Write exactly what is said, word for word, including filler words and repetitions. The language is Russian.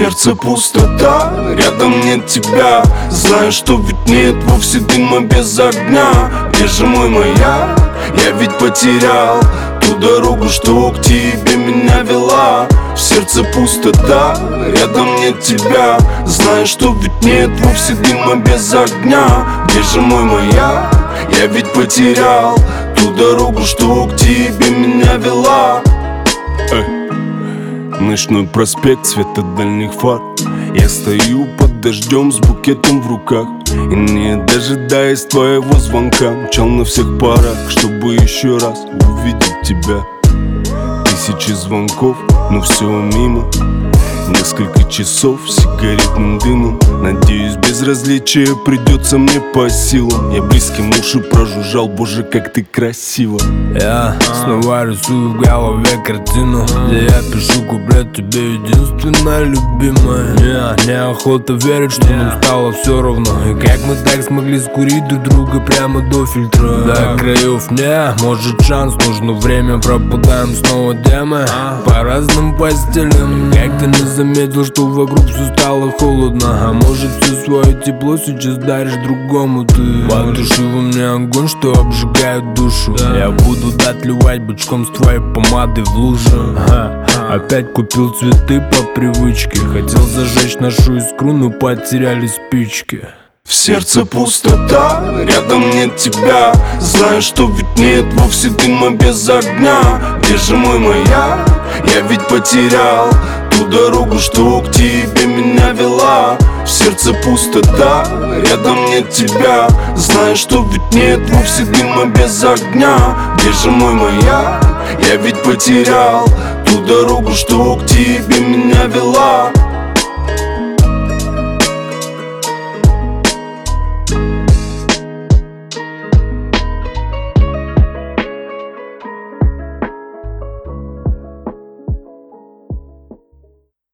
сердце пустота, рядом нет тебя. Знаю, что ведь нет вовсе дыма без огня. Где же мой маяк? Я ведь потерял ту дорогу, что к тебе меня вела. В сердце пустота, рядом нет тебя. Знаю, что ведь нет вовсе дыма без огня. Где же мой маяк? Я ведь потерял ту дорогу, что к тебе меня вела. Эй. Ночной проспект, свет от дальних фар. Я стою под дождем с букетом в руках и, не дожидаясь твоего звонка, мчал на всех парах, чтобы еще раз увидеть тебя. Тысячи звонков, но все мимо. Несколько часов сигаретным дымом. Надеюсь, безразличие придется мне по силам. Я близким уши прожужжал, боже, как ты красиво. Я снова рисую в голове картину, где я пишу куплет тебе, единственная любимая. Мне неохота верить, что нам стало все равно. И как мы так смогли скурить друг друга прямо до фильтра. До краев мне, может шанс, нужно время. Пропадаем снова темы по разным постелям. Как ты не заметил, что вокруг все стало холодно? А может все свое тепло сейчас даришь другому ты? Потуши во мне огонь, что обжигает душу. Я буду отливать бычком с твоей помады в лужу. Опять купил цветы по привычке. Хотел зажечь нашу искру, но потеряли спички. В сердце пустота, рядом нет тебя. Знаю, что ведь нет вовсе дыма без огня. Где же мой маяк? Я ведь потерял ту дорогу, что к тебе меня вела. В сердце пустота, рядом нет тебя. Знаю, что ведь нет вовсе дыма без огня. Где же мой маяк? Я ведь потерял ту дорогу, что к тебе меня вела.